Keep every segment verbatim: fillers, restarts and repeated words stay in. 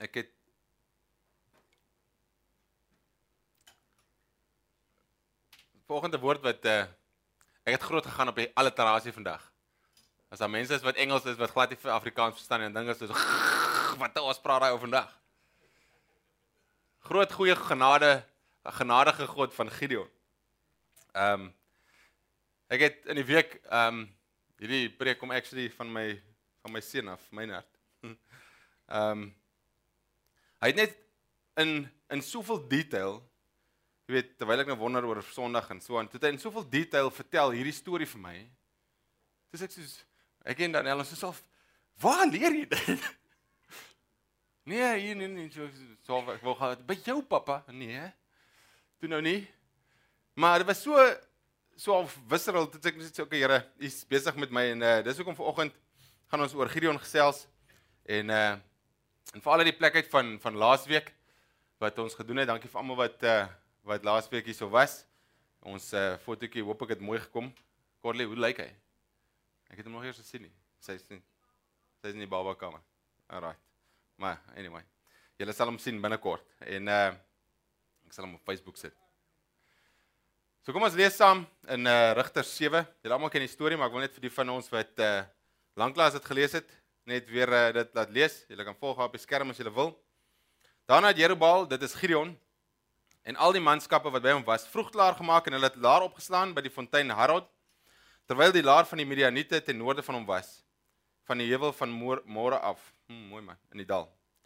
Ek het volgende woord wat uh, ek het groot gegaan op die alliterasie vandag. As daar mense is wat Engels is wat glad nie vir Afrikaans verstaan en dinge is so wat ons praat daai oor vandag. Groot goeie genade, genadige God van Gideon. Ehm um, ek het in die week ehm um, hierdie preek kom actually van my van my seun af, my hart. Ehm um, hy het net in in soveel detail, jy weet, terwyl ek nou wonder oor Sondag en so aan, toe het hy in soveel detail vertel hierdie storie vir my. Dis ek soos ek en Daniel ons is al, waar leer jy dit? Nee, hier nee nee, so, so ek wou gaan by jou pappa. Nee. Toe nou nie. Maar dit was so so afwisselend, dit ek net sê okay, Here, U is besig met my en uh, dis hoekom vanoggend gaan ons oor Gideon gesels en uh en vir al die plek uit van van laasweek wat ons gedoen het. Dankie vir almal wat uh wat laasweek hier so was. Ons uh fotootjie, hoop ek het mooi gekom. Corley, hoe lyk hy? Ek het hom nog eers gesien nie. Sy is nie. Sy is in die babakamer. Alright. Maar anyway, julle sal hom sien binnekort en uh ek sal hom op Facebook sit. So kom ons lees saam in uh, Rigters sewe. Julle almal ken die storie, maar ek wil net vir die van ons wat uh, lanklaas dit gelees het, net weer uh, dit laat lees. Julle kan volg op die skerm as julle wil. Daarna het Jerubbaal, dit is Gideon, en al die manskappe wat by hom was, vroeg klaar gemaak en hulle het laar opgeslaan by die fontein Harod, terwyl die laar van die Midianiete ten noorde van hom was, van die heuwel van More af. Hmm, mooi man, in die dal.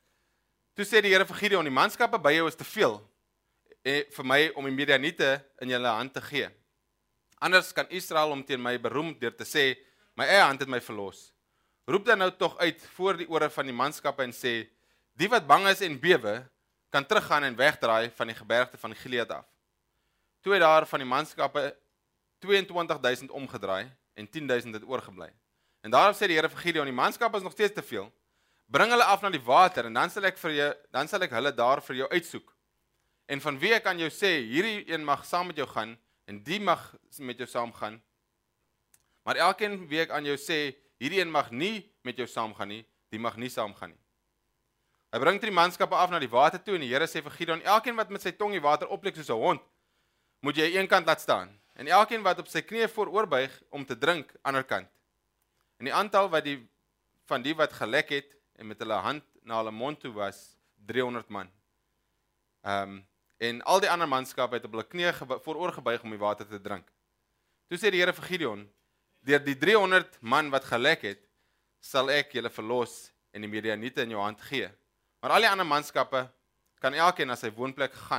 Toe sê die Here vir Gideon, die manskappe by jou is te veel, vir my om die Midianiete in julle hand te gee. Anders kan Israel om teen my beroem deur te sê, my eie hand het my verlos. Roep dan nou tog uit voor die ore van die manskappe en sê, die wat bang is en bewe, kan teruggaan en wegdraai van die gebergte van Gilead af. Toe het daar van die manskappe tweeëntwintig duisend omgedraai en tien duisend het oorgebly. En daarop sê die Here vir Gideon, die manskappe is nog steeds te veel. Bring hulle af na die water en dan sal ek vir jou, dan sal ek hulle daar vir jou uitsoek. En van wie ek kan jou sê, hierdie een mag saam met jou gaan, en die mag met jou saam gaan. Maar elkeen wie ek aan jou sê, hierdie een mag nie met jou saam gaan nie, die mag nie saam gaan nie. Hy bring die manskappe af na die water toe, en die Here sê vir Gideon, elkeen wat met sy tong die water oplik soos 'n hond, moet jy aan een kant laat staan, en elkeen wat op sy knieë vooroorbuig om te drink, ander kant. En die aantal wat die, van die wat gelek het, en met hulle hand na hulle mond toe was, driehonderd man. Um, En al die ander manskappe het op hulle knieë vooroorgebuig om die water te drink. Toe sê die Here vir Gideon, deur die driehonderd man wat gelek het, sal ek julle verlos en die Midianiete in jou hand gee. Maar al die ander manskappe kan elkeen na sy woonplek gaan.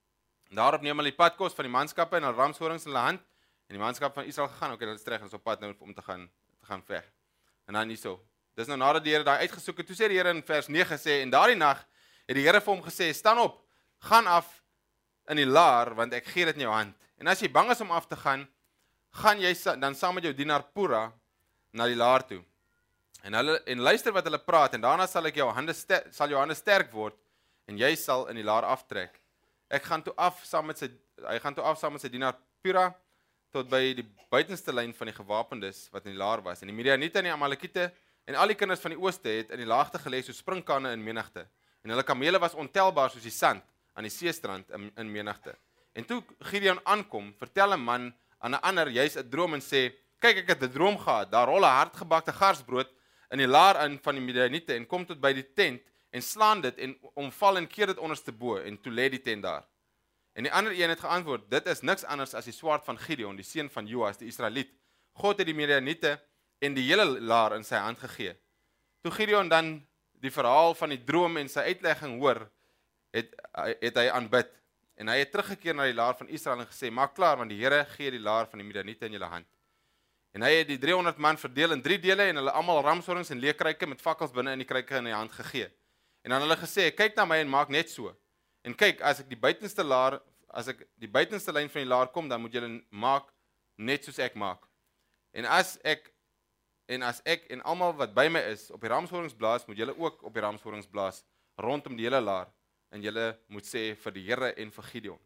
En daarop neem hulle die padkos van die manskappe en hulle ramshorings in hulle hand, en die manskap van Israel gegaan, ok, hulle is terug en is op pad nou om te gaan, te gaan veg. En dan nie so. Dis nou nadat die Here daai uitgesoek het, toe sê die Here in vers nege sê, en daardie nag het die Here vir hom gesê, staan op, gaan af in die laar, want ek gee dit in jou hand. En as jy bang is om af te gaan, gaan jy dan saam met jou dienaar Pura na die laar toe. En, hulle, en luister wat hulle praat, en daarna sal ek jou hande sterk, sal jou hande sterk word, en jy sal in die laar aftrek. Ek gaan toe af saam met sy, hy gaan toe af saam met sy dienaar Pura, tot by die buitenste lyn van die gewapendes, wat in die laar was. En die Midianiete en die Amalekiete, en al die kinders van die ooste het in die laagte gelê soos springkane in menigte. En hulle kamele was ontelbaar soos die sand, aan die seestrand in, in menigte. En toe Gideon aankom, vertel 'n man aan 'n ander juis 'n droom en sê, kyk ek het 'n droom gehad, daar rol 'n hardgebakte garsbrood in die laar in van die Midianiete en kom tot by die tent en slaan dit en omval en keer dit onderste bo en toe lê die tent daar. En die ander een het geantwoord, dit is niks anders as die swaard van Gideon, die seun van Joas, die Israeliet. God het die Midianiete en die hele laar in sy hand gegee. Toe Gideon dan die verhaal van die droom en sy uitlegging hoor, Het, het hy aanbid, en hy het teruggekeer na die laar van Israel en gesê, maak klaar, want die Here gee die laar van die Midianiete in julle hand. En hy het die driehonderd man verdeel in drie dele, en hulle almal ramshorings en leekruike met fakkels binne in die kruike in die hand gegee. En dan hulle gesê, kyk na my en maak net so. En kyk, as ek die buitenste laar, as ek die buitenste lyn van die laar kom, dan moet julle maak net soos ek maak. En as ek, en as ek en almal wat by my is, op die ramshorings blaas, moet julle ook op die ramshorings blaas, rondom die hele laar. En julle moet sê vir die Here en vir Gideon.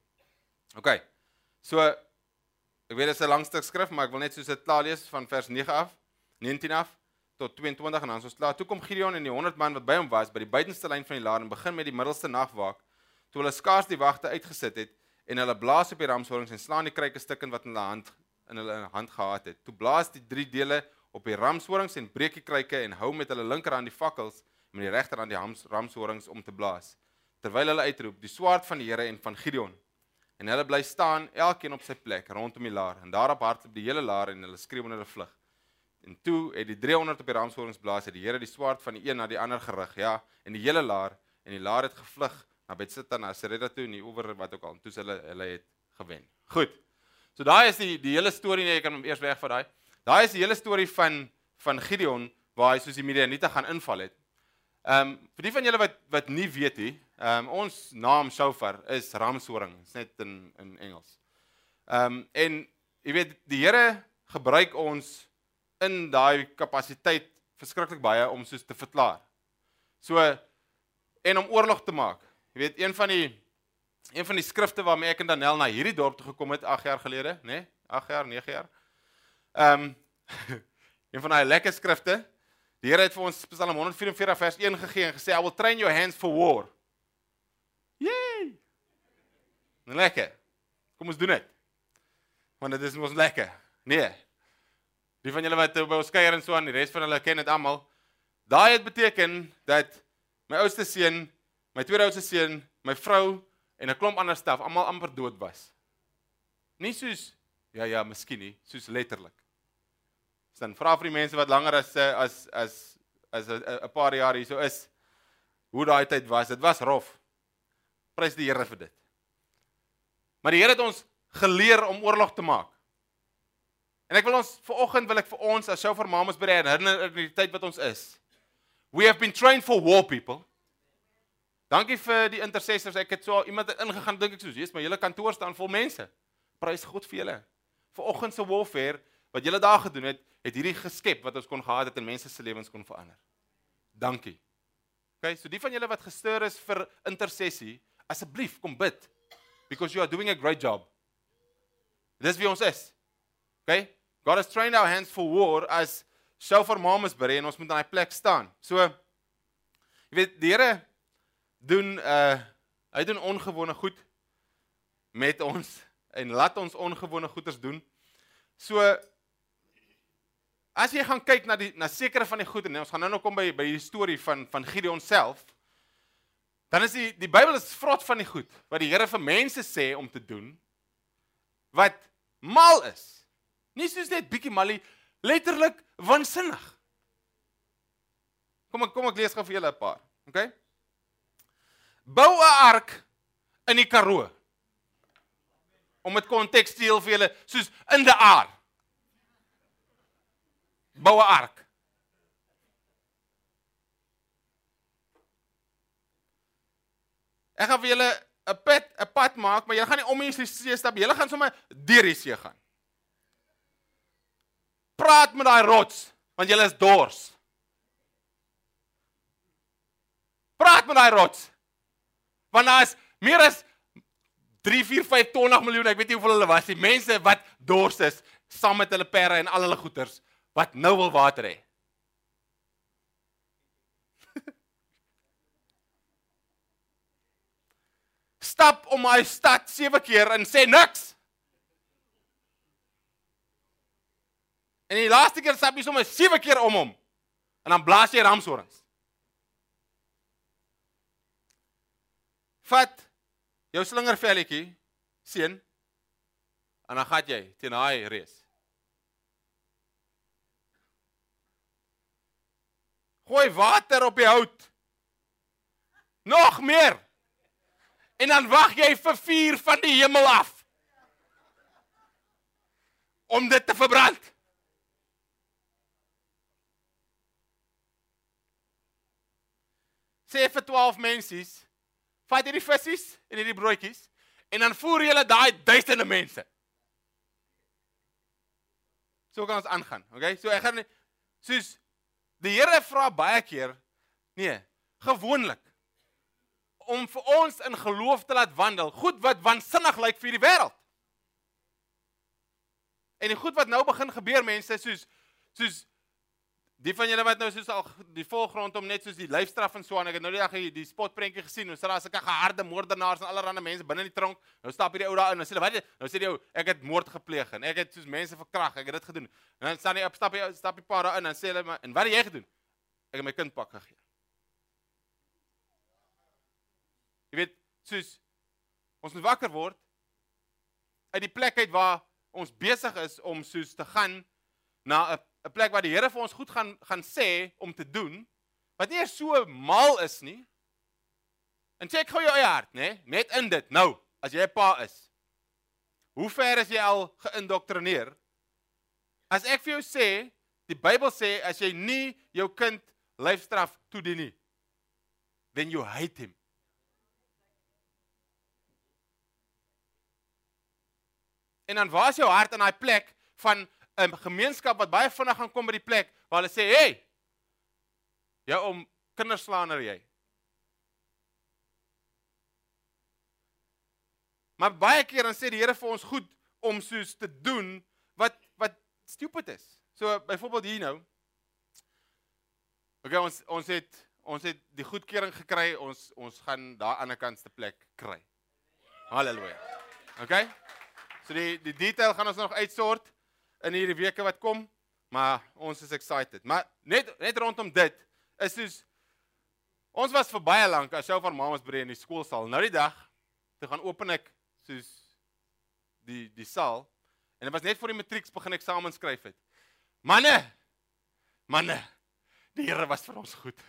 Ok, so, ek weet dit is 'n lang stuk skrif, maar ek wil net soos dit klaar lees van vers nege af, negentien af, tot tweeëntwintig en dan is ons klaar. Toe kom Gideon en die honderd man wat by hom was, by die buitenste lyn van die laar en begin met die middelste nagwaak, toe hulle skaars die wagte uitgesit het, en hulle blaas op die ramshorings en slaan die kruike stukken wat in hulle hand, in hulle hand gehad het. Toe blaas die drie dele op die ramshorings en breek die kruike en hou met hulle linkerhand die fakkels en met die regterhand die ramshorings om te blaas. Terwyl hulle uitroep, die swaard van die Here en van Gideon. En hulle bly staan, elkeen op sy plek, rondom die laar. En daarop hardloop die hele laar en hulle skreeu in hulle vlug. En toe het die driehonderd op die ramshorings blaas, het die Here die swaard van die een na die ander gerig, ja, en die hele laar, en die laar het gevlug na Bet-Sitan, na Sereda toe, en die oewer wat ook al, en toe hulle, hulle het gewen. Goed, so daai is die, die hele storie, nee, ek kan hom eers weg van daai, daai is die hele storie van, van Gideon, waar hy soos die Midianiete gaan inval het. Um, vir die van julle wat, wat nie weet nie, um, ons naam shofar is ramshoring, is net in, in Engels. Um, en, jy weet, die Here gebruik ons in daai kapasiteit verskriklik baie om soos te verklaar. So, en om oorlog te maak. Jy weet, een van die, een van die skrifte waarmee ek en Danel na hierdie dorp toe gekom het, agt jaar gelede, nee, agt jaar, nege jaar. Um, een van die lekker skrifte, die Here het vir ons Psalm honderd vyf en veertig vers een gegee en gesê, I will train your hands for war. Yay! Lekker. Kom ons doen dit. Want dit is ons lekker. Nee. Die van julle wat by ons kuier en so aan, die res van hulle ken dit almal. Daai het beteken dat my oudste seun, my tweede oudste seun, my vrou en 'n klomp ander staf almal amper dood was. Nie soos ja ja, miskien nie, soos letterlik. Dan vra vir die mense wat langer as as as as 'n paar jaar hier so is, hoe daai tyd was. Dit was rof. Prys die Here vir dit. Maar die Here het ons geleer om oorlog te maak. En ek wil ons vanoggend wil ek vir ons as shofar mamas by herinner in die tyd wat ons is. We have been trained for war, people. Dankie vir die intercessors. Ek het so iemand het ingegaan dink ek soos, "Jesus, my hele kantoor staan vol mense." Prys God vir julle. Vanoggend se warfare wat julle daar gedoen het, het hierdie geskep wat ons kon gehad het en mense se lewens kon verander. Dankie. Okay, so die van julle wat gestuur is vir intersessie, asseblief kom bid. Because you are doing a great job. Dis wie ons is. Okay? God has trained our hands for war as shofar mamas by en ons moet aan die plek staan. So, jy weet, die Here doen, uh, hy doen ongewone goed met ons en laat ons ongewone goeders doen. So, as jy gaan kyk na die na sekere van die goed en ons gaan nou nog kom by by die storie van van Gideon self, dan is die die Bybel is vrot van die goed wat die Here vir mense sê om te doen wat mal is. Nie soos net bietjie malie, letterlik waansinnig. Kom ek kom ek lees gou vir julle 'n paar, okay? Bou 'n ark in die Karoo. Om dit kontekstueel vir julle, soos in die aar. Bou 'n ark. Ek gaan vir julle 'n pad, 'n pad maak, maar julle gaan nie om in die see stap, julle gaan sommer deur die see gaan. Praat met daai rots, want julle is dors. Praat met daai rots. Want daar is meer as drie, vier, vyf, twintig miljoen, ek weet nie hoeveel hulle was, die mense wat dors is, saam met hulle perre en al hulle goeders, wat nou wil water hê. Stap om my stad sewe keer en sê niks. En die laaste keer stap jy sommer sewe keer om hom. En dan blaas jy ramshorings. Vat jou slingervelletjie, seun, en dan gaan jy teen daai reus. Gooi water op die hout. Nog meer. En dan wag jy vir vuur van die hemel af. Om dit te verbrand. Sê vir twaalf mensies, vat hierdie visies en hierdie broodjies, en dan voer julle daai duisende mense. So kan ons aangaan, okay? So ek gaan nie, soos, die Here vra baie keer, nee, gewoonlik, om vir ons in geloof te laat wandel, goed wat waansinnig lyk vir die wêreld. En die goed wat nou begin gebeur, mense, soos, soos, Die van julle wat nou soos al die volgrond om net soos die lyfstraf en so aan, ek het nou die dag die, die spotprentjie gesien, ons het daar sulke geharde moordenaars en allerlei mense binne die tronk. Nou stap hierdie ou daar in en sê hulle, wat? Nou sê die ou, ek het moord gepleeg en ek het soos mense verkragt, ek het dit gedoen. En dan staan hy op, stap hy stap die pa daar in en sê hulle, maar en wat het jy gedoen? Ek het my kind pak gegee. Jy weet, soos ons moet wakker word uit die plek uit waar ons besig is om soos te gaan na 'n 'n plek waar die Here vir ons goed gaan gaan sê om te doen, wat nie eers so mal is nie. En check gou jou eie hart, né? Net in dit. Nou, as jy 'n pa is, hoe ver is jy al geïndoktrineer? As ek vir jou sê, die Bybel sê as jy nie jou kind lyfstraf toedien nie, then you hate him. En dan waar is jou hart in daai plek van 'n gemeenskap wat baie vinnig gaan kom by die plek waar hulle sê, hey, jou om kinderslaaner jy. Maar baie keer dan sê die Here vir ons goed om soos te doen wat wat stupid is. So byvoorbeeld hier nou. Okay, ons ons het ons het die goedkeuring gekry, ons ons gaan daar aan die ander kant se plek kry. Halleluja. Okay? So die die detail gaan ons nog uitsort in hierdie weke wat kom, maar ons is excited. Maar net net rondom dit is soos ons was vir baie lank as jou van Mamas Breë in die skoolsaal. Nou die dag te gaan open ek soos die die saal en dit was net voor die matrieks begin eksamen skryf het. Manne, manne, die Here was vir ons goed.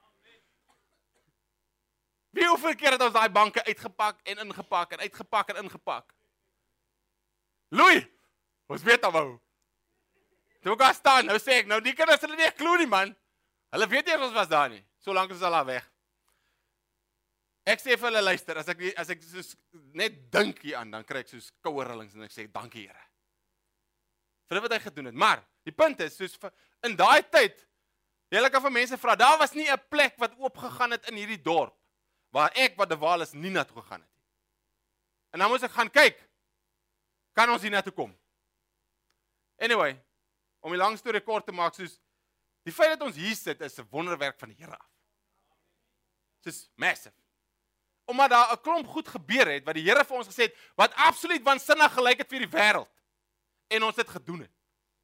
Wie hoeveel keer het ons daai banke uitgepak en ingepak en uitgepak en ingepak? Louis, ons weet al wou. Toe ek daar staan, nou sê ek, nou die kinders hulle nie glo nie man. Hulle weet nie ons was daar nie. So lank is hulle al weg. Ek sê vir hulle luister, as ek as ek soos net dink hier aan, dan kry ek soos koue rillings en ek sê dankie Here. Vir wat hy gedoen het. Maar die punt is soos in daai tyd, jy kan van mense vra, daar was nie 'n plek wat oopgegaan het in hierdie dorp waar ek wat de Waal is nie na toe gegaan het nie. En dan moes ek gaan kyk. Kan ons hier na toe kom? Anyway, om die lang storie kort te maak, soos die feit dat ons hier sit is 'n wonderwerk van die Here af. Dis massive. Omdat daar 'n klomp goed gebeur het wat die Here vir ons gesê het wat absoluut waansinnig gelyk het vir die wêreld en ons het gedoen het.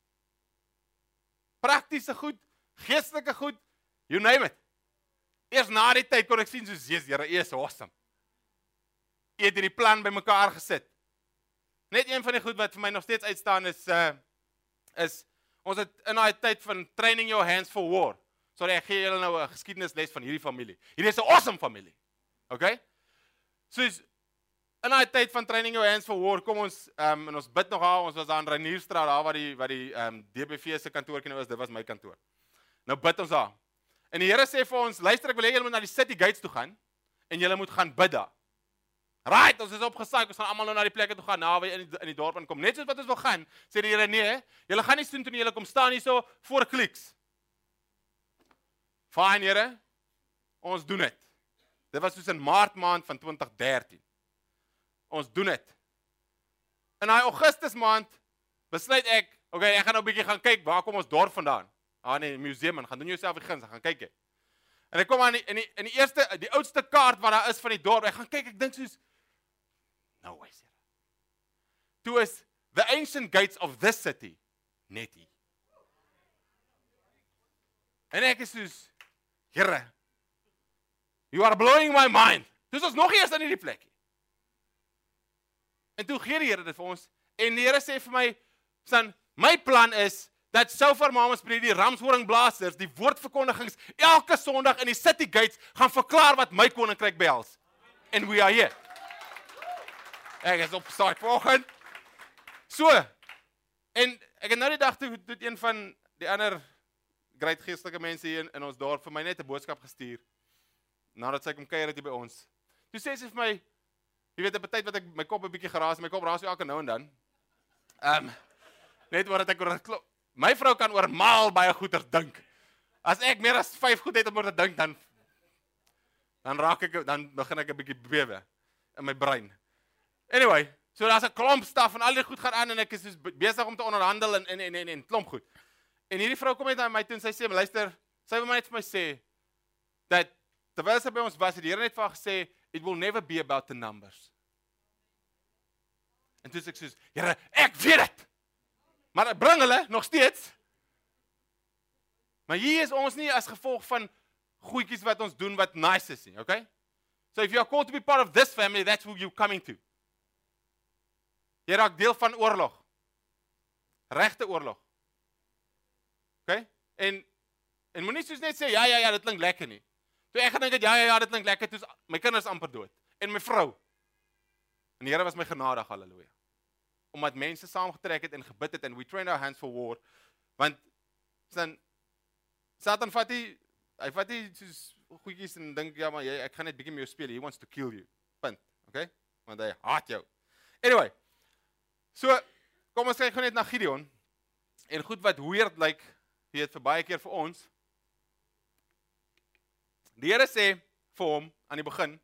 Praktiese goed, geestelike goed, you name it. Eers na die tyd kon ek sien soos Jesus, Here, U is awesome. U het hierdie plan bymekaar gesit. Net een van die goed wat vir my nog steeds uitstaan is uh is ons het in daai tyd van training your hands for war. Sorry, ek gee julle nou 'n geskiedenisles van hierdie familie. Hierdie is 'n awesome familie. Okay? Soos in daai tyd van training your hands for war kom ons um en ons bid nog daar, ons was daar in Reinierstraat daar waar die wat die um D B V se kantoortjie nou is, dit was my kantoor. Nou bid ons daar. En die Here sê vir ons, luister, ek wil hê julle moet na die city gates toe gaan en julle moet gaan bid daar. Right, ons is opgesaai, ons gaan almal nou na die plekke toe gaan, naby in die, in die dorp inkom. Net soos wat ons wil gaan, sê die Here, nee, julle gaan nie soontoe nie, julle kom staan hier so voor kliks. Fine, Here, ons doen dit. Dit was soos in Maart maand van twintig dertien. Ons doen dit. In daai Augustus maand besluit ek, okay, ek gaan nou 'n bietjie gaan kyk, waar kom ons dorp vandaan? Ah nee, museum, en gaan doen jouself die guns, gaan kyk jy. En ek kom aan die, in die in die eerste die oudste kaart wat daar is van die dorp. Ek gaan kyk, ek dink soos no way, Here. Toe is the ancient gates of this city net hier. En ek is soos, Here, you are blowing my mind. Dis ons nog eers in hierdie plek. En toe gee die Here dit vir ons en die Here sê vir my, "Son, my plan is dat Shofar Mamas Breë die ramshoringblasers, die woordverkondigings elke Sondag in die city gates gaan verklaar wat my koninkryk behels. And we are here." Ek is op saai vanoggend. So, en ek het nou die dag toe toe een van die ander great geestelike mense hier in, in ons dorp vir my net 'n boodskap gestuur. Nadat sy kom kuier het hier by ons. Toe sê sy vir my, jy weet, op 'n tyd wat ek my kop 'n bietjie geraas, my kop raas so elke nou en dan. Ehm um, net oor dat ek oor klop. My vrou kan oor maal baie goeie dink. As ek meer as vyf goed het om oor te dink, dan dan raak ek dan begin ek 'n bietjie bewe in my brein. Anyway, so daar's 'n klomp staf en al die goed gaan aan en ek is soos besig om te onderhandel en en en en, en klomp goed. En hierdie vrou kom net na my toe en sy sê, luister, sy wil maar net vir my sê, dat terwyl sy by ons was, het die Here net vir haar gesê, it will never be about the numbers. En toe sê ek soos, Here, ek weet dit. Maar ek bring hulle nog steeds. Maar hier is ons nie as gevolg van goedjies wat ons doen wat nice is nie, okay? So if you are called to be part of this family, that's who you're coming to. Jy raak deel van oorlog. Regte oorlog. Okay? En en moenie soos net sê ja ja ja, dit klink lekker nie. Toe ek gedink het ja ja ja, dit klink lekker, toe my kinders amper dood en my vrou. En die Here was my genadig, haleluja. Omdat mense saamgetrek het en gebid het en we trained our hands for war, want dan Satan vat hy hy vat hy soos goedjies en dink ja maar jy ek gaan net bietjie met jou speel. He wants to kill you. Punt. Okay? Want hy haat jou. Anyway. So kom ons kyk gou net na Gideon. En goed wat weird lyk, weet vir baie keer vir ons. Die Here sê vir hom aan die begin,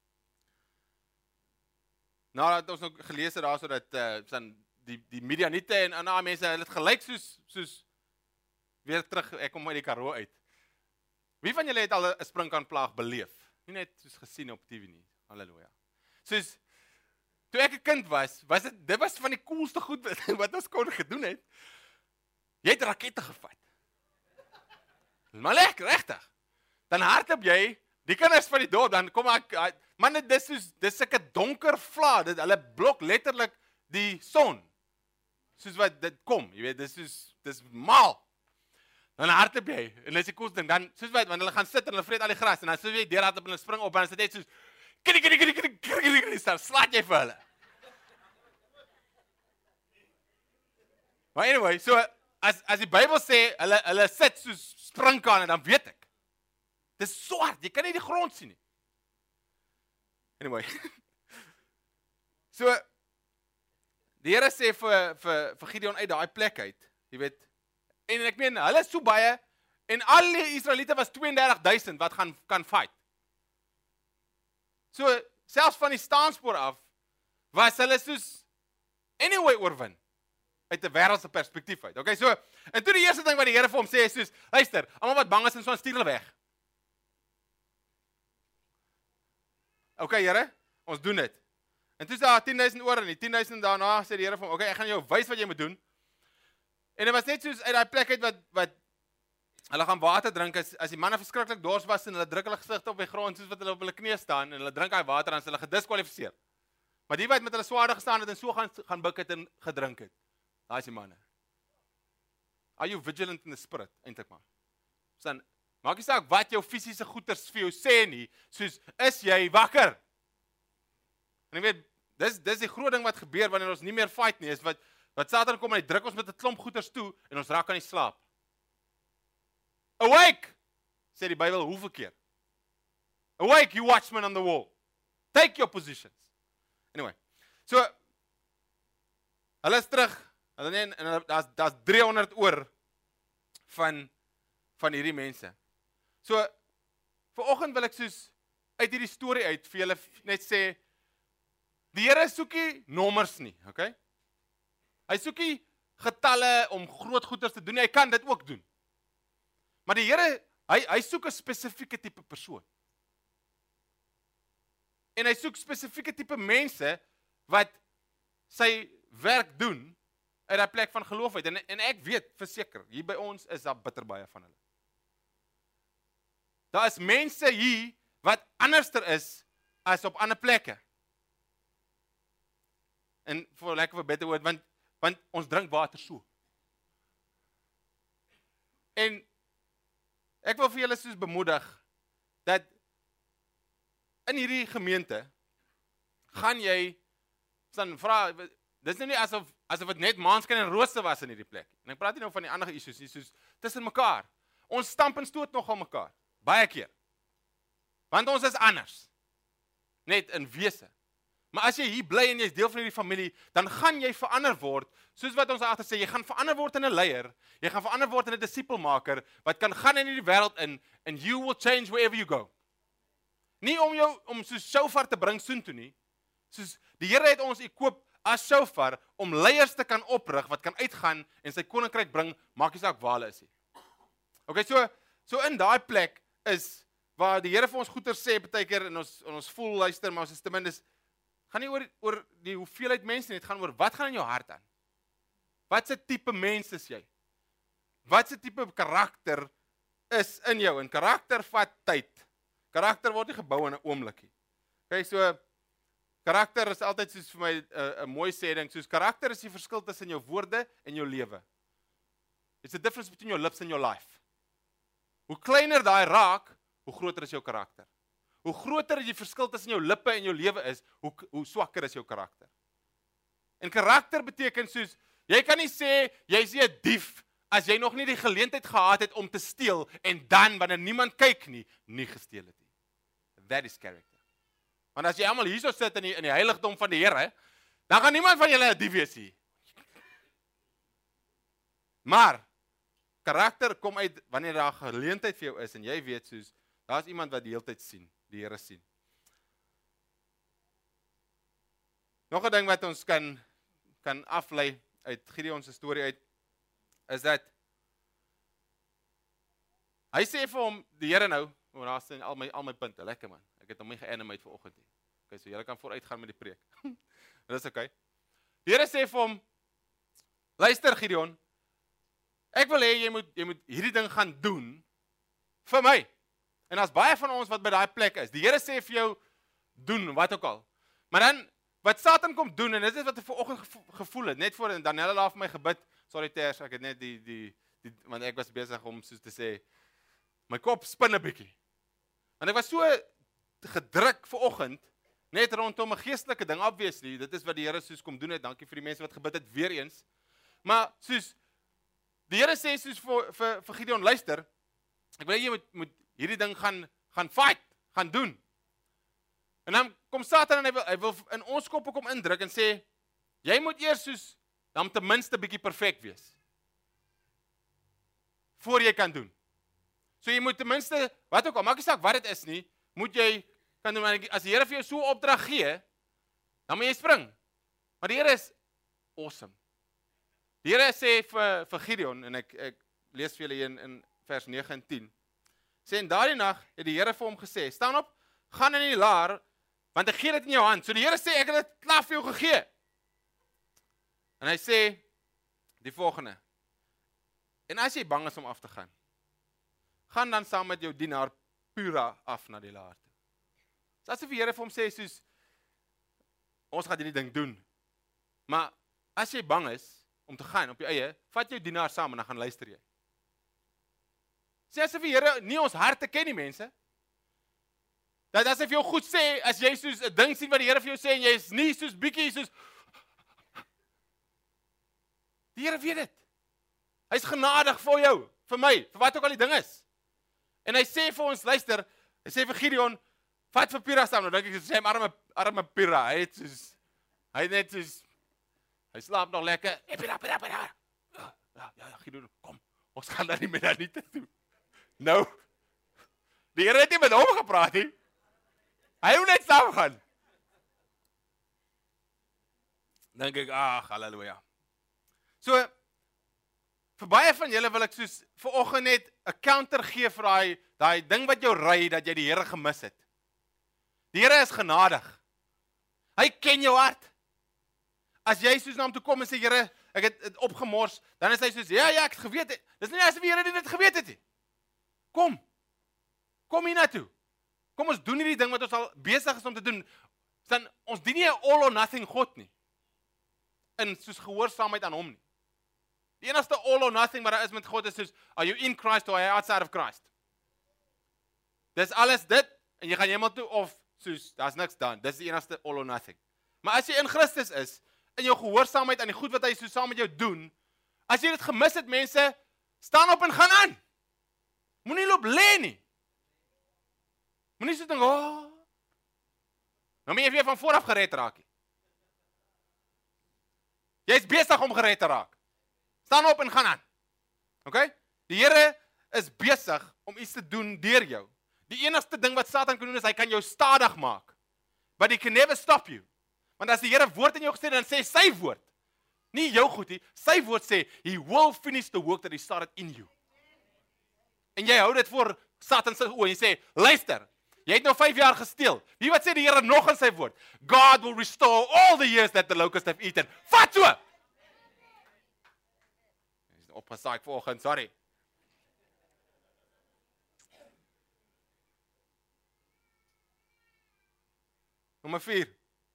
nadat ons nog gelees het daar so dat uh, die die Midianiete en ander mense, hulle het gelyk soos soos weer terug, ek kom uit die Karoo uit. Wie van julle het al 'n sprinkaanplaag beleef? Nie net soos gesien op T V nie. Halleluja. Soos toe ek 'n kind was, was dit dit was van die coolste goed wat, wat ons kon gedoen het. Jy het rakette gevat. Maar lekker, regtig. Dan hardloop jy, die kinders van die dorp, dan kom ek, man, dit is soos, dit is sulke donker vla, dit, hulle blok letterlik die son, soos wat dit kom, jy weet, dit is soos, dit is mal. Dan hardloop jy, en dit is die coolste ding, dan, soos wat, want hulle gaan sit en hulle vreet al die gras, en dan soos jy deur hardloop en hulle spring op, en dan is dit net soos, kiri, kiri, kiri, kiri, kiri, kiri, kiri, dan slaat jy vir hulle. Maar anyway, so, as, as die Bybel sê, hulle, hulle sit soos springkane, dan weet ek. Dit is swart, jy kan nie die grond sien nie. Anyway. So, die Here sê vir, vir, vir Gideon uit daai plek uit, jy weet, en ek meen, hulle is so baie, en al die Israeliete was twee en dertig duisend wat gaan kan fight. So, selfs van die staanspoor af, was hulle soos, anyway oorwin, uit 'n wêreldse perspektief uit. Okay, so, en toe die eerste ding wat die Here vir hom sê, is soos, luister, almal wat bang is en so stuur hulle weg. Okay, Here, ons doen dit. En toe is daar tien duisend oor en die tien duisend daarna sê die Here vir hom, okay, ek gaan jou wys wat jy moet doen. En dit was net soos uit daai plek uit wat wat hulle gaan water drink as as die manne verskriklik dors was en hulle druk hulle gesigte op die grond soos wat hulle op hulle knieë staan en hulle drink daai water dan is hulle gediskwalifiseer. Maar die wat met hulle swaarde gestaan het en so gaan gaan buik het en gedrink het. Daai is die manne. Are you vigilant in the spirit? Eintlik maar. Dan maak nie saak wat jou fisiese goeters vir jou sê nie, soos is jy wakker? En jy weet, dis dis die groot ding wat gebeur wanneer ons nie meer fight nie, is wat wat Satan kom en hy druk ons met 'n klomp goeters toe en ons raak aan die slaap. Awake, sê die Bybel hoeveel keer? Awake, you watchmen on the wall. Take your positions. Anyway, so hulle is terug. Hulle net en daar's daar's driehonderd oor van van hierdie mense. So vanoggend wil ek soos uit hierdie storie uit vir julle net sê die Here soek nie nommers nie, okay? Hy soek nie getalle om groot goeders te doen nie. Hy kan dit ook doen. Maar die Here, hy hy soek 'n spesifieke tipe persoon. En hy soek spesifieke tipe mense wat sy werk doen uit 'n plek van geloof uit. En en ek weet verseker, hier by ons is daar bitter baie van hulle. Daar is mense hier wat anderster is as op ander plekke. En vir lekker vir beter woord, want want ons drink water so. En ek wil vir julle soos bemoedig dat in hierdie gemeente gaan jy dan vra, dis nou nie asof asof dit net maanskyn en rose was in hierdie plek. En ek praat nie nou van die ander issues nie, soos tussen mekaar. Ons stamp en stoot nogal mekaar, baie keer. Want ons is anders. Net in wese. Maar as jy hier bly en jy is deel van hierdie familie, dan gaan jy verander word, soos wat ons agter sê, jy gaan verander word in 'n leier, jy gaan verander word in 'n disipelmaker, wat kan gaan in hierdie wêreld in, and you will change wherever you go. Nie om jou, om soos shofar te bring soontoe nie, soos, die Here het ons equip as shofar om leiers te kan oprig wat kan uitgaan en sy koninkryk bring, maak nie saak waar hulle is nie. Okay, so so in daai plek is waar die Here vir ons goeie sê partykeer en ons en ons voel luister, maar ons is ten minste gaan nie oor oor die hoeveelheid mense nie, dit gaan oor wat gaan in jou hart aan. Wat se tipe mens is jy? Wat se tipe karakter is in jou? En karakter vat tyd. Karakter word nie gebou in 'n oomblik nie. Okay, so karakter is altyd soos vir my 'n uh, 'n mooi sê ding, soos karakter is die verskil tussen jou woorde en jou lewe. It's the difference between your lips and your life. Hoe kleiner daai raak, hoe groter is jou karakter. Hoe groter die verskil tussen jou lippe en jou lewe is, hoe hoe swakker is jou karakter. En karakter beteken soos jy kan nie sê jy's nie 'n dief as jy nog nie die geleentheid gehad het om te steel en dan wanneer niemand kyk nie, nie gesteel het nie. That is character. Want as jy almal hierso sit in die in die heiligdom van die Here, dan gaan niemand van julle 'n dief wees nie. Maar karakter kom uit wanneer daar 'n geleentheid vir jou is en jy weet soos daar's iemand wat die hele tyd sien, die Here sien. Nog 'n ding wat ons kan kan aflei uit Gideon se storie uit is dat hy sê vir hom die Here nou, want daar staan al my al my punte, lekker man. Ek het hom nie geanimate vir oggend nie. Okay, so julle kan vooruit gaan met die preek. Dis okay. Die Here sê vir hom, luister Gideon, ek wil hê jy moet jy moet hierdie ding gaan doen vir my. En daar's baie van ons wat by daai plek is. Die Here sê vir jou doen wat ook al. Maar dan wat Satan kom doen en dit is wat ek vanoggend gevoel het, net voor en dan hulle daar vir my gebid. Sorry Ters, ek het net die die die want ek was besig om soos te sê my kop spin 'n bietjie. Want ek was so gedruk vanoggend net rondom 'n geestelike ding obviously. Dit is wat die Here soos kom doen het. Dankie vir die mense wat gebid het weer eens. Maar soos die Here sê soos vir vir vir Gideon luister, ek wil jy moet moet hierdie ding gaan gaan fight, gaan doen. En dan kom Satan en hy wil hy wil in ons koppe kom indruk en sê jy moet eers soos dan ten minste bietjie perfek wees. Voor jy kan doen. So jy moet ten minste wat ook al, maak nie saak wat dit is nie, moet jy kan doen. As die Here vir jou so 'n opdrag gee, dan moet jy spring. Maar die Here is awesome. Die Here sê vir vir Gideon en ek ek lees vir julle in in vers nege en tien. Sê en daardie nag het die Here vir hom gesê, staan op, gaan in die laar, want ek gee dit in jou hand. So die Here sê ek het dit klaar vir jou gegee. En hy sê die volgende. En as jy bang is om af te gaan, gaan dan saam met jou dienaar Pura af na die laar toe. So asof die Here vir hom sê soos ons gaan hierdie ding doen. Maar as jy bang is om te gaan op jou eie, vat jou dienaar saam en dan gaan luister jy. Sê asof die Here nie ons harte ken nie, mense. Dat as hy vir jou goed sê, as jy soos 'n ding sien wat die Here vir jou sê en jy is nie soos bietjie soos die Here weet dit. Hy's genadig vir jou, vir my, vir wat ook al die ding is. En hy sê vir ons, luister, hy sê vir Gideon, vat vir Pura saam. Nou dink ek sê hy arme arme Pura, hy het soos hy het net soos hy slaap nog lekker. Hey, Pura, Pura, Pura. Ja, ja, ja, Gideon, kom. Ons gaan dan nie meer daar nie toe. Nou. Die Here het nie met hom gepraat nie. Hy moet net saam gaan. Dink ek, ag, haleluja. So vir baie van julle wil ek soos vanoggend net 'n counter gee vir daai daai ding wat jou ry dat jy die Here gemis het. Die Here is genadig. Hy ken jou hart. As jy soos na hom toe kom en sê Here, ek het dit opgemors, dan is hy soos ja ja, ek het geweet. Dis nie asof die Here dit geweet het nie. Kom. Kom hier na toe. Kom ons doen hierdie ding wat ons al besig is om te doen. Dan ons dien nie 'n all or nothing God nie. In soos gehoorsaamheid aan hom nie. Die enigste all or nothing wat daar is met God is soos, are you in Christ or are you outside of Christ? Dis alles dit, en jy gaan hemel toe, of soos, daar's niks dan, dis die enigste all or nothing. Maar as jy in Christus is, in jou gehoorsaamheid aan die goed wat hy so saam met jou doen, as jy dit gemis het, mense, staan op en gaan aan. Moenie loop lê nie. Moenie so dink, oh. Nou moet jy weer van vooraf gered raak nie. Jy is besig om gered te raak. Staan op en gaan aan. Okay? Die Here is besig om iets te doen deur jou. Die enigste ding wat Satan kan doen is hy kan jou stadig maak. But he can never stop you. Want as die Here woord in jou gesê, dan sê sy woord. Nie jou goed nie, sy woord sê, he will finish the work that he started in you. En jy hou dit voor Satan se oë en jy sê, luister, jy het nou vyf jaar gesteel. Wie wat sê die Here nog in sy woord? God will restore all the years that the locusts have eaten. Vat so! Dis opgesaai vanoggend, sorry. Nommer vier.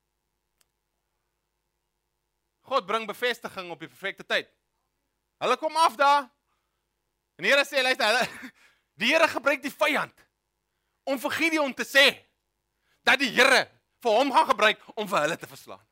God bring bevestiging op die perfekte tyd. Hulle kom af daar. En die Here sê, luister, hulle, die Here gebruik die vyand om vir Gideon te sê dat die Here vir hom gaan gebruik om vir hulle te verslaan.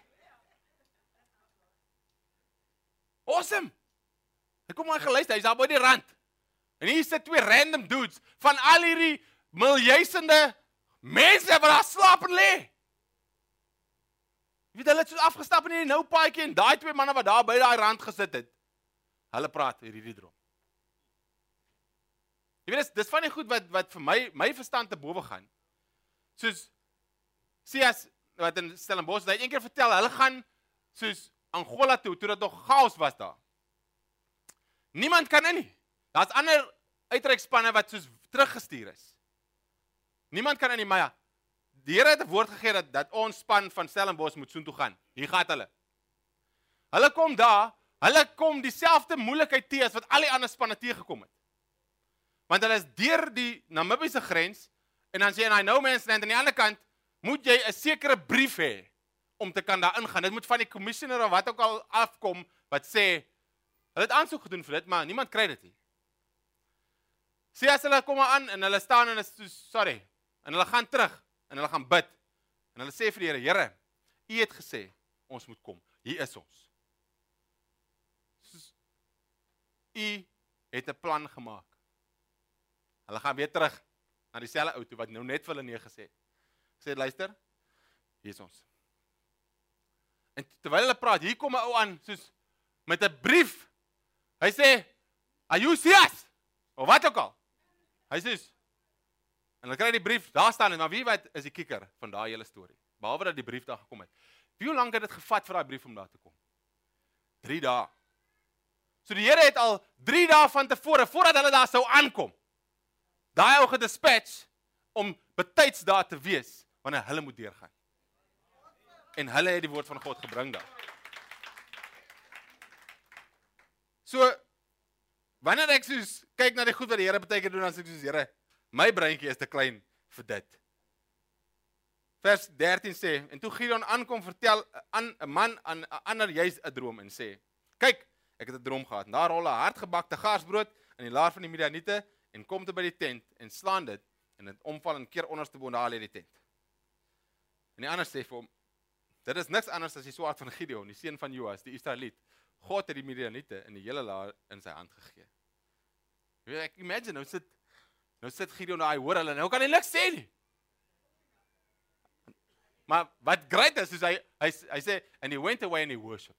Awesome. Ek kom maar geluister, hy's daar by die rand. En hier sit twee random dudes van al hierdie miljoensende mense wat daar slaap en lê. Jy weet, hulle het so afgestap in die nou paadjie en daai twee manne wat daar by daai rand gesit het, hulle praat oor hierdie droom. Jy weet, dis, dis van die goed wat, wat vir my, my verstand te bowe gaan. Soos, Sias, wat in Stellenbosch, hy het een keer vertel, hulle gaan soos Angola toe, toe dat nog chaos was daar. Niemand kan in nie. Daar's ander uitreikspanne wat soos teruggestuur is. Niemand kan in nie, maar ja, die Here het 'n woord gegee dat, dat ons span van Stellenbosch moet soontoe gaan. Hier gaan hulle. Hulle kom daar, hulle kom dieselfde moeilikheid te as wat al die ander spanne teëgekom het. Want hulle is deur die Namibiese grens, en dan sê jy, nou mense, aan die ander kant, moet jy 'n sekere brief hê, om te kan daar ingaan. Dit moet van die commissioner of wat ook al afkom, wat sê, hulle het aansoek gedoen vir dit, maar niemand kry dit nie. Sê as hulle kom aan, en hulle staan en is so, sorry, en hulle gaan terug, en hulle gaan bid, en hulle sê vir die Here, Here, U het gesê, ons moet kom, hier is ons. Soos, U het 'n plan gemaak. Hulle gaan weer terug, na dieselfde ou toe, wat nou net vir hulle neergesê het. Sê, luister, hier is ons. En terwyl hulle praat, hier kom 'n ou aan, soos, met 'n brief, hy sê, are you serious? Of wat ook al. Hy sê, en hulle kry die brief, daar staan het, maar wie wat is die kikker van daai hele storie? Behalwe dat die brief daar gekom het. Wie hoe lank het dit gevat vir daai brief om daar te kom? Drie dae. So die Here het al drie dae van tevore, voordat hulle daar sou aankom, daai ou gedispatch, om betyds daar te wees, wanneer hulle moet deurgaan. En hulle het die woord van God gebring daar. So, wanneer ek soos, kyk na die goed wat die Here baie keer doen, dan sê ek soos, Here, my breintjie is te klein vir dit. Vers dertien sê, en toe Gideon aankom, vertel aan 'n man aan 'n ander juis 'n droom en sê, kyk, ek het 'n droom gehad. En daar rol 'n hardgebakte garsbrood in die laar van die Midianiete en kom te by die tent en slaan dit en dit omval en keer onderste bo daar lê die tent. En die ander sê vir hom, dit is niks anders as die swaard van Gideon, die seun van Joas, die Israeliet. God het die Midianiete in die hele laar in sy hand gegee. Jy weet, ek imagine, nou sit Nou sit Gideon daar, hy hoor hulle, nou kan hy niks sê nie. Maar wat great is, is hy, hy, hy sê, and he went away and he worshipped.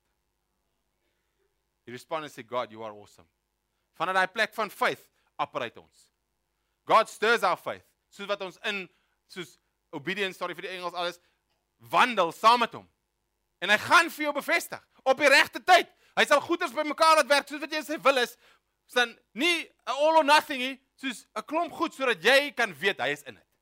He responded and said, God, you are awesome. Vanuit die plek van faith, operate ons. God stirs our faith, soos wat ons in, soos obedience, sorry vir die Engels, alles, wandel saam met hom. En hy gaan vir jou bevestig, op die regte tyd. Hy sal goeders by mekaar laat werk, soos wat jy sy wil is, dan nie a all or nothing nie, soos 'n klomp goed, sodat jy kan weet, hy is in dit.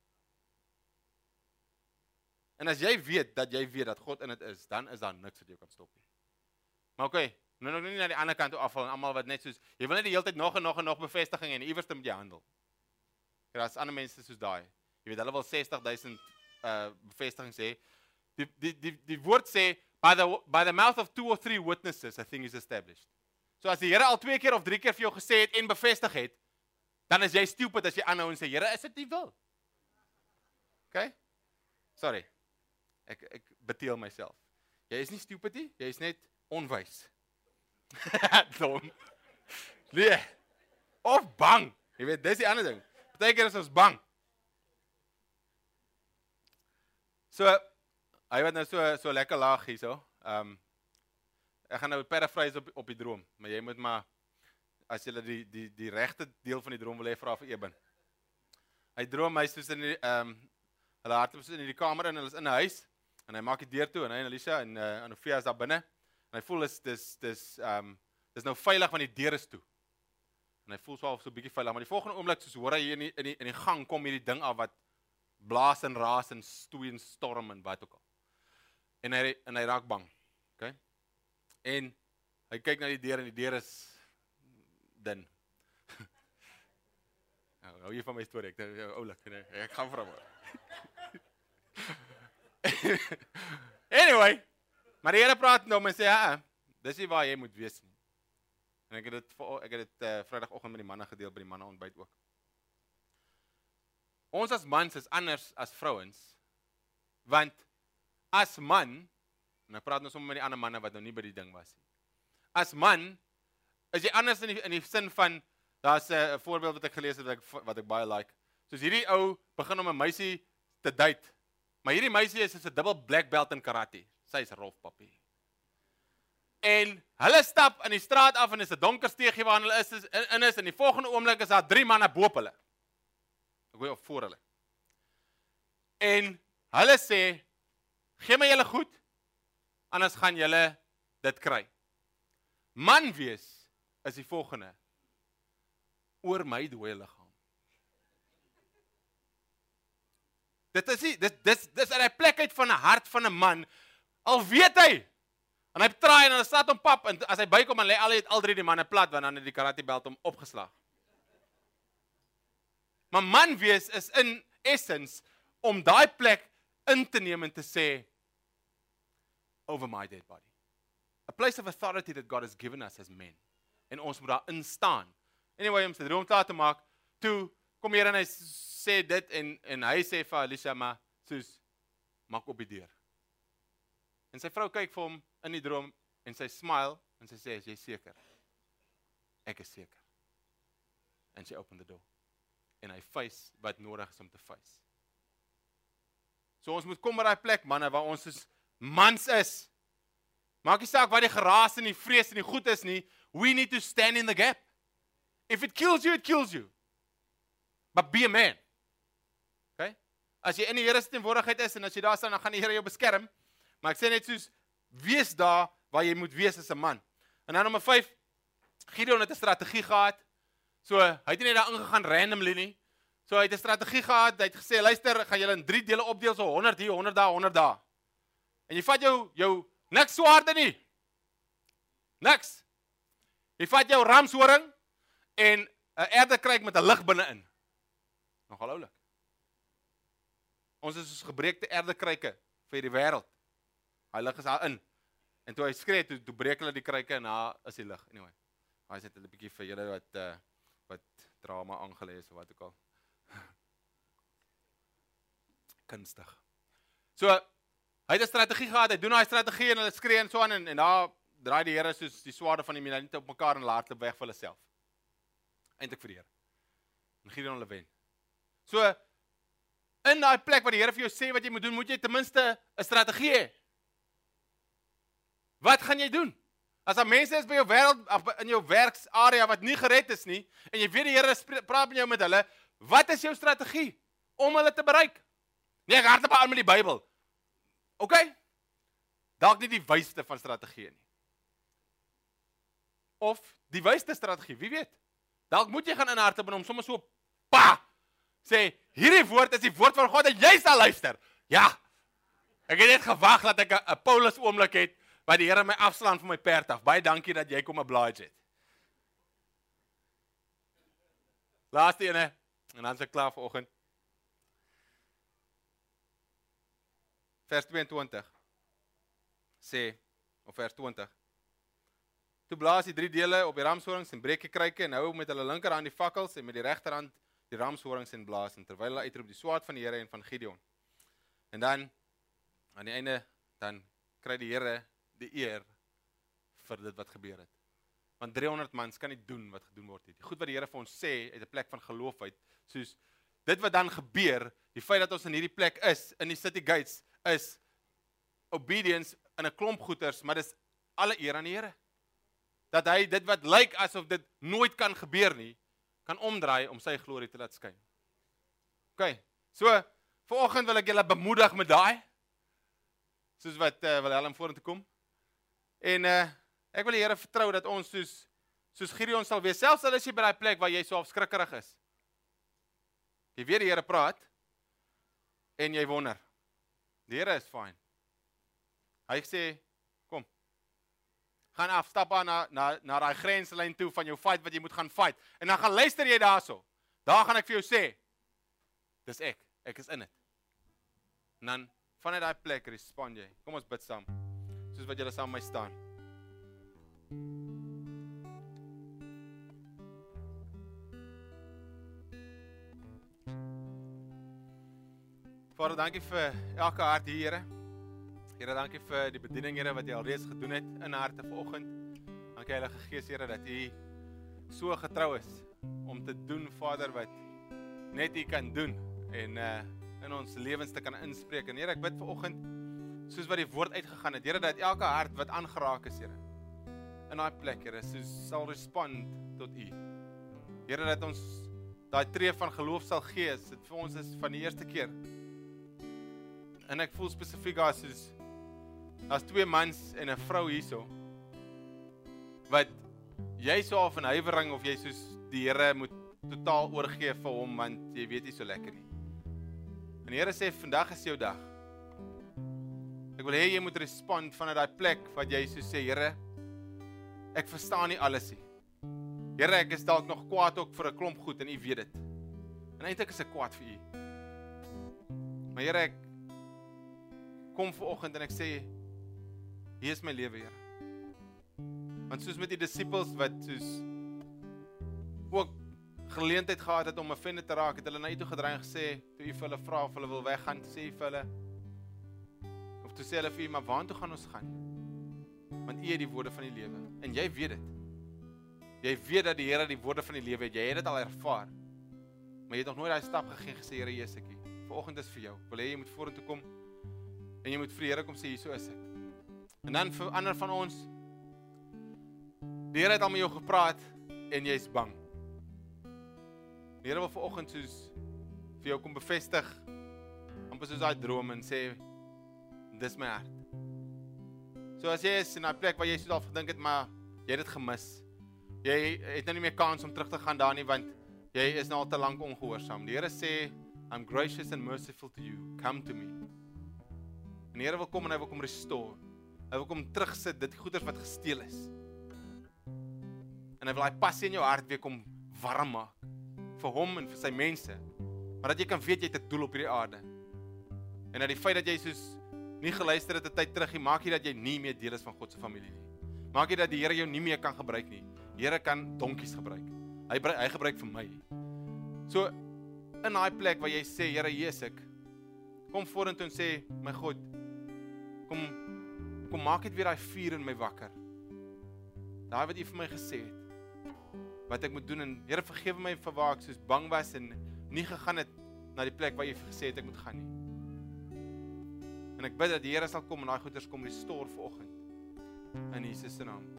En as jy weet, dat jy weet, dat God in dit is, dan is daar niks wat jou kan stop nie. Maar oké, okay, nou nog nie na die ander kant toe afval, en allemaal wat net soos, jy wil net die hele tyd nog en nog en nog bevestiging, en iewers moet jy handel. Ja, as ander mense soos daai, jy weet, hulle wil sestig duisend uh, bevestigings hê, die, die, die, die woord sê, by the, by the mouth of two or three witnesses, a thing is established. So as die Here al twee keer of drie keer vir jou gesê het, en bevestig het, dan is jy stupid as jy aanhou en sê, Here, is dit nie wil? Okay? Sorry. Ek, ek beteel myself. Jy is nie stupid nie, jy is net onwys. Dom. Nee. Of bang. Jy weet, dis die ander ding. Partykeer is ons bang. So, hy wat nou so, so lekker laag hier so. Um, ek gaan nou paraphrase op, op die droom, maar jy moet maar, as jy die, die, die regte deel van die droom wil hê, vra vir Eben. Hy droom, hy is soos in die, um, hulle hardloop in die kamer in, hulle is in 'n huis, en hy maak die deur toe en hy en Alicia en uh, Anofia is daar binne. En hy voel is dis dis ehm um, dis nou veilig want die deur is toe. En hy voel so half so 'n bietjie veilig, maar die volgende oomblik soos hoor hy hier in die, in die in die gang kom hierdie ding af wat blaas en raas en stoei en storm en wat ook al. En hy en hy raak bang. Okay? En hy kyk na die deur en die deur is dun. Nou, hou jy van my storie, ek dink oulik, nee, ek gaan vir hom. Anyway, maar die Here praat nou en sê, ja, dis nie waar jy moet wees nie. En ek het dit ek het dit uh, Vrydagoggend met die manne gedeel by die manne ontbyt ook. Ons as mans is anders as vrouens, want as man, en ek praat nou sommer met die ander manne wat nou nie by die ding was nie. As man is jy anders in die, in die sin van, daar's 'n voorbeeld wat ek gelees het wat ek, wat ek baie like. Soos hierdie ou begin om 'n meisie te date, maar hierdie meisie is 'n dubbel black belt in karate. Sy is rof papi. En hulle stap in die straat af en is 'n donker steegie waar hulle is, is in is en die volgende oomblik is daar drie manne bo op hulle. Ek weet of voor hulle. En hulle sê, gee my julle goed, anders gaan julle dit kry. Man wees is die volgende. Oor my dooie liggaam. Dit is nie, dit dis dis uit 'n plek uit van 'n hart van 'n man. Al weet hy. En hy traai en hy staat hom pap en as hy bykom dan lê al al drie die manne plat want dan het die karate belt hom opgeslag. Maar man wees is in essence om daai plek in te neem en te sê over my dead body. A place of authority that God has given us as men. En ons moet daar in staan. Anyway, om sy droom klaar te maak, toe kom hier en hy sê dit en en hy sê vir Alicia maar soos maak op die deur. En sy vrou kyk vir hom in die droom en sy smile en sy sê, "Is jy seker?" Ek is seker. En sy open the door. En hy face wat nodig is om te face. So ons moet kom by daai plek manne waar ons is mans is. Maak nie saak wat die geraas en die vrees en die goed is nie. We need to stand in the gap. If it kills you, it kills you. But be a man. Okay? As jy in die Here se teenwoordigheid is en as jy daar staan, dan gaan die Here jou beskerm. Maar ek sê net soos, wees daar waar jy moet wees as 'n man. En dan nommer vyf, Gideon het 'n strategie gehad. So, hy het nie net daar ingegaan randomly nie. So, hy het 'n strategie gehad, hy het gesê, luister, gaan julle in drie dele opdeel, so honderd hier, honderd daar, honderd daar. En jy vat jou, jou, niks swaarde nie. Niks. Jy vat jou ramshoring, en 'n erdekruik met 'n lig binne-in. Nogal oulik. Ons is soos gebreekte erdekruike vir die wêreld. Hy lig is daar in. En toe hy skree, toe, toe breek hulle die kruike en daar is die lig. Anyway, hy sê dit 'n bietjie vir julle wat uh, wat drama aangelê is of wat ook al. Kunstig. So, hy het 'n strategie gehad, hy doen daai strategie en hulle skree en so aan en, en daar draai die Here soos die swaarde van die Midianiete op mekaar en laat hulle weg vir hulle self. Eintlik vir die Here. En Gideon hulle wen. So, in daai plek waar die Here vir jou sê wat jy moet doen, moet jy ten minste 'n strategie hê. Wat gaan jy doen? As daar mense is by jou wêreld of in jou werksarea wat nie gered is nie en jy weet die Here praat met jou met hulle, wat is jou strategie om hulle te bereik? Nee, ek hardloop aan met die Bybel. OK? Dalk nie die wysste van strategieë nie. Of die wysste strategie, wie weet? Dalk moet jy gaan inhardloop en hom sommer so pa sê, hierdie woord is die woord van God en jy sal luister. Ja. Ek het net gewag dat ek 'n Paulus oomblik het wat die Here my afslaan van my perd af. Baie dankie dat jy kom oblige het. Laaste ene en dan is ek klaar vir oggend. Vers twee en twintig sê, of vers twintig. Toe blaas die drie dele op die ramshorings en breek die kruike en hou met hulle linkerhand die fakkels en met die regterhand die ramshorings en blaas en terwyl hulle uitroep die swaard van die Here en van Gideon. En dan aan die einde dan kry die Here die eer vir dit wat gebeur het. Want driehonderd mans kan nie doen wat gedoen word nie. Die goed wat die Here vir ons sê uit 'n plek van geloof uit, soos dit wat dan gebeur, die feit dat ons in hierdie plek is, in die city gates, is obedience in 'n klomp goeters, maar dis alle eer aan die Here. Dat hy dit wat lyk asof dit nooit kan gebeur nie, kan omdraai om sy glorie te laat skyn. OK. So, vanoggend wil ek julle bemoedig met daai. soos wat uh, Willem vorentoe kom. En uh, ek wil die Here vertrou dat ons soos soos Gideon sal wees, selfs al is jy by daai plek waar jy so afskrikkerig is. Jy weet die Here praat en jy wonder. Die Here is fyn. Hy sê, kom. Gaan af, stap aan na na na daai grenslyn toe van jou fight wat jy moet gaan fight. En dan gaan luister jy daarso. Daar gaan ek vir jou sê, dis ek, ek is in dit. En dan vanuit daai plek respond jy. Kom ons bid saam. Soos wat julle saam met my staan. Vader, dankie vir elke hart hier, Here. Here, dankie vir die bediening, Here, wat jy alreeds gedoen het in harte vanoggend. Dankie Heilige Gees, Here, dat U so getrou is om te doen, Vader, wat net U kan doen en uh, in ons lewens te kan inspreek. En Here, ek bid vanoggend, soos wat die woord uitgegaan het, Here, dat elke hart wat aangeraak is, Here, in daai plek, Here, soos sal respond tot U. Here, dat ons daai tree van geloof sal gee, dit vir ons is van die eerste keer. En ek voel spesifiek as soos as twee mans en 'n vrou hierso wat jy so af in huiwering of jy soos die Here moet totaal oorgee vir hom want jy weet nie so lekker nie. En die Here sê vandag is jou dag. Ek wil hê jy moet respond vanuit daai plek wat jy so sê, Here, ek verstaan nie alles nie. Here, ek is dalk nog kwaad ook vir 'n klomp goed en U weet dit. En eintlik is ek kwaad vir U. Maar Here, ek kom vanoggend en ek sê, hier is my lewe, Here. Want soos met die disippels wat soos ook geleentheid gehad het om offended te raak, het hulle na U toe gedraai en gesê, toe U vir hulle vra of hulle wil weggaan, sê U vir hulle, of toe sê hulle vir U, maar waartoe gaan ons gaan? Want U het die woorde van die lewe. En jy weet dit. Jy weet dat die Here die woorde van die lewe het. Jy het dit al ervaar. Maar jy het nog nooit daai stap gegee en gesê, Here, hier is ek hier. Vanoggend is vir jou. Wil hê jy moet vorentoe kom en jy moet vir die Here kom sê, hier so is ek. En dan vir ander van ons, die Here het al met jou gepraat en jy is bang. Die Here wil vanoggend soos vir jou kom bevestig, amper soos daai droom en sê, dis my hart. So as jy is in 'n plek waar jy soos al gedink het, maar jy het dit gemis. Jy het nou nie meer kans om terug te gaan daar nie, want jy is nou al te lank ongehoorsaam. Die Here sê, I'm gracious and merciful to you. Come to me. En die Here wil kom en hy wil kom restore. Hy wil kom terugsit dit goeders wat gesteel is. En hy wil daai passie in jou hart weer kom warm maak. Vir hom en vir sy mense. Maar dat jy kan weet jy het 'n doel op hierdie aarde. En dat die feit dat jy soos nie geluister het 'n tyd terug nie, maak nie dat jy nie meer deel is van God se familie nie. Maak nie dat die Here jou nie meer kan gebruik nie. Die Here kan donkies gebruik. Hy hy gebruik vir my. So in daai plek waar jy sê, Here, hier is ek. Kom vorentoe en sê, my God, kom kom maak dit weer daai vuur in my wakker. Daai wat U vir my gesê het. Wat ek moet doen en Here, vergewe my vir waar ek soos bang was en nie gegaan het na die plek waar U gesê het ek moet gaan nie. En ek bid dat die Here sal kom en daai goeders kom restore vanoggend. In Jesus se naam.